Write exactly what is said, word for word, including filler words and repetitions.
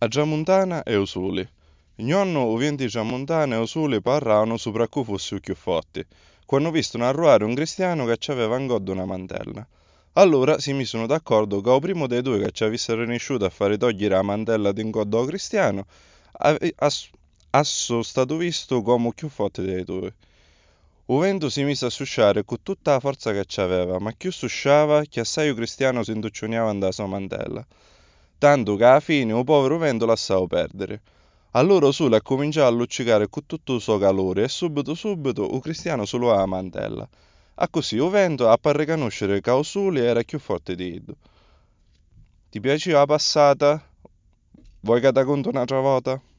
A Giamontana e Usuli. Gnonno uvienti Giamontana e Usuli parravano sopra cui fosse più forti, quando visto arruare un cristiano che ci aveva in goddo una mantella. Allora si misero d'accordo che il primo dei due che ci avessero riuscito a fare togliere la mantella di goddo al cristiano, ave- ass- asso stato visto come più forte dei due. Il vento si mise a susciare con tutta la forza che c'aveva, ma più susciava, che assai il cristiano si induccioniava da sua mantella. Tanto che alla fine il povero vento lasciava perdere. Allora Sole ha cominciato a luccicare con tutto il suo calore e subito subito il cristiano solo la mantella. A così il vento ha per riconoscere che il sole era più forte di lui. Ti piaceva la passata? Vuoi che ti conto un'altra volta?